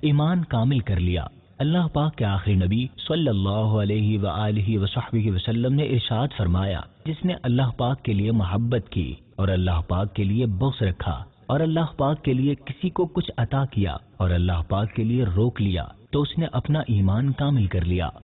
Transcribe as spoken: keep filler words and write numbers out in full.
ईमान कामिल कर लिया। अल्लाह पाक के आखिरी नबी सल्लल्लाहु अलैहि व आलिहि वसहबिहि वसल्लम ने इरशाद फरमाया, जिसने अल्लाह पाक के लिए मोहब्बत की और अल्लाह पाक के लिए बुग़्ज़ रखा और अल्लाह पाक के लिए किसी को कुछ अता किया और अल्लाह पाक के लिए रोक लिया, तो उसने अपना ईमान कामिल कर लिया।